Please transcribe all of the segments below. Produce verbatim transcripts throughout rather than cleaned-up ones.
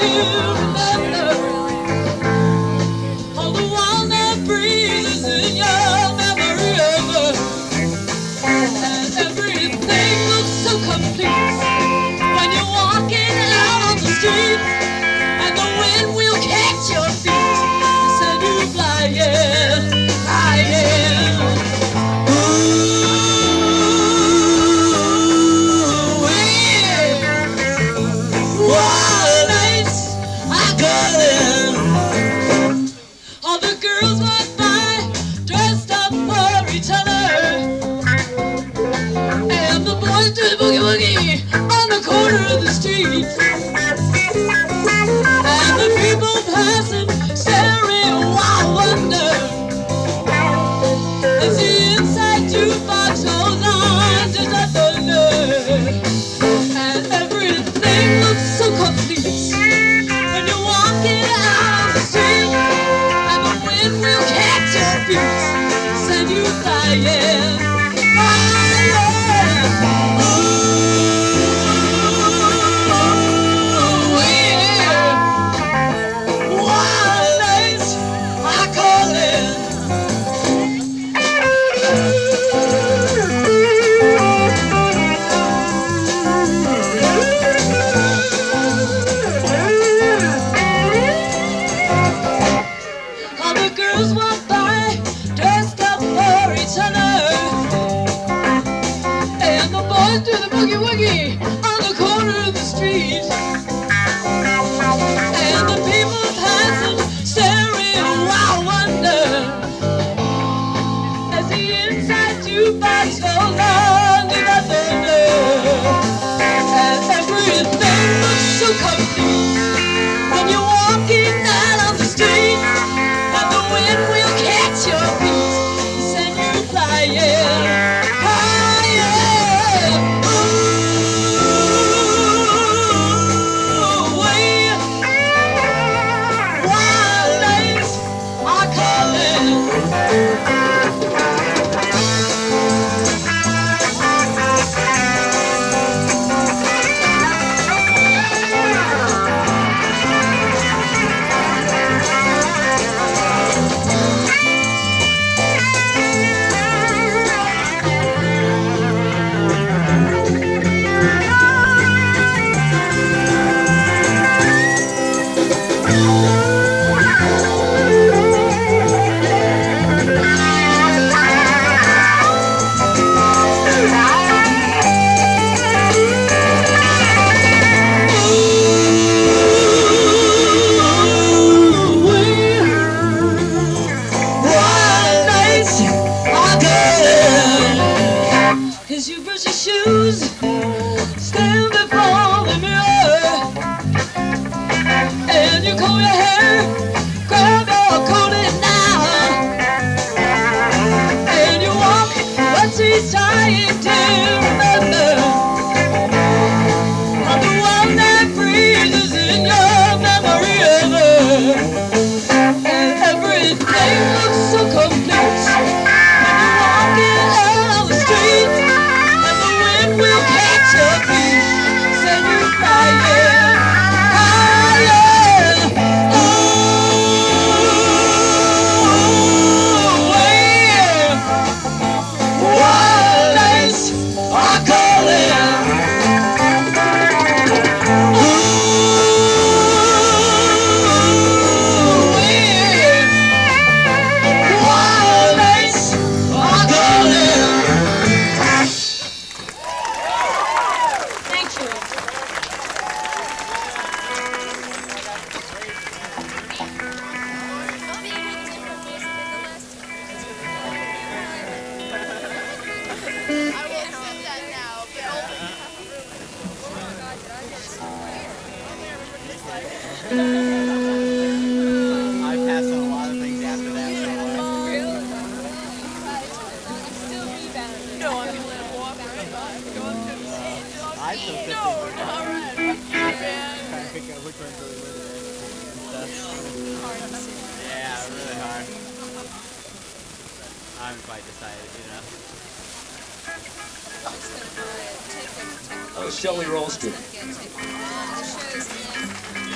Shelley Rolston.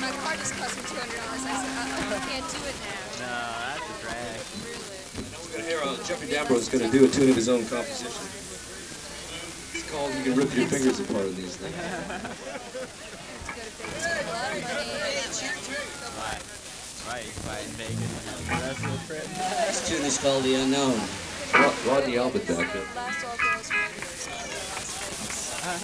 my car just cost me two hundred dollars. I said, uh-oh, I can't do it now. No, that's a drag. Really? Now we're going to hear uh, Jeffrey Dambro is going to do a tune of his own composition. It's called You Can Rip Your Fingers Apart in These Things. Right. Right, you can buy in Vegas and have the rest of the trip. This tune is called The Unknown. Rod- Rodney Albert back there. Last all girls radio song in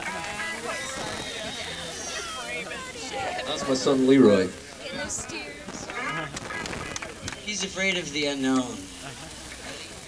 Las Vegas. That's my son Leroy. In those steers. He's afraid of the unknown.